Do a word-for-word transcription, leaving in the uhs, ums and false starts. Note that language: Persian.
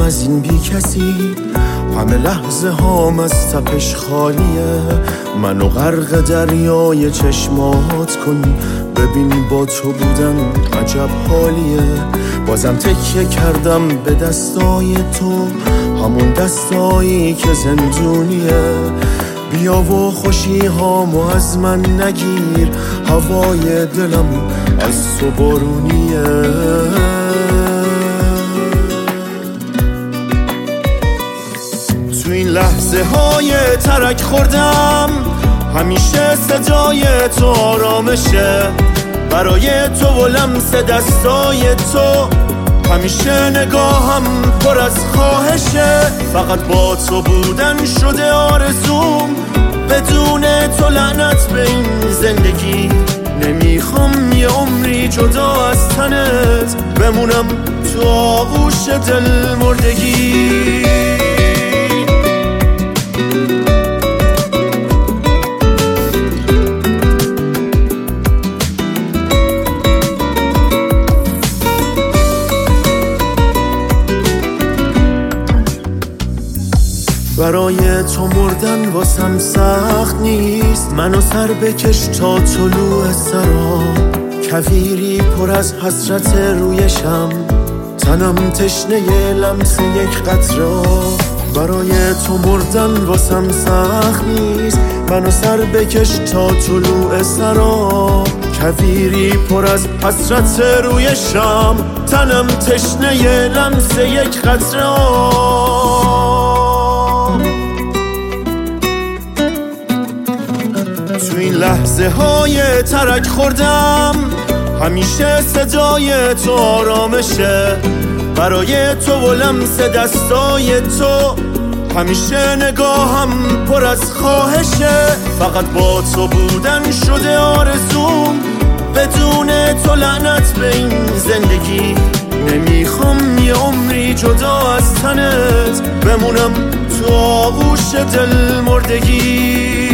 از این بی کسی، همه لحظه هام از تپش خالیه. منو غرق دریای چشمات کن، ببین با تو بودن عجب حالیه. بازم تکیه کردم به دستای تو، همون دستایی که زندونیه. بیا و خوشی هامو از من نگیر، هوای دلم از تو بارونیه. تو این لحظه های ترک خوردم، همیشه صدای تو آرامشه. برای تو و لمس دستای تو، همیشه نگاهم پر از خواهشه. فقط با تو بودن شده آرزوم، بدون تو لعنت به این زندگی. نمیخوام یه عمری جدا از تنت بمونم تو آغوش دل مردگی. برای تو مردن واسم سخت نیست، منو سر بکش تا طلوع سرا. کویری پر از حسرت رویشم، تنم تشنه لمس یک قطره. برای تو مردن واسم سخت نیست، منو سر بکش تا طلوع سرا. کویری پر از حسرت رویشم، تنم تشنه لمس یک قطره. تو این لحظه های ترک خوردم، همیشه صدای تو آرامشه. برای تو و لمس دستای تو، همیشه نگاهم پر از خواهشه. فقط با تو بودن شده آرزوم، بدون تو لعنت به این زندگی. نمیخوام یه عمری جدا از تنت بمونم تو آغوش دل مردگی.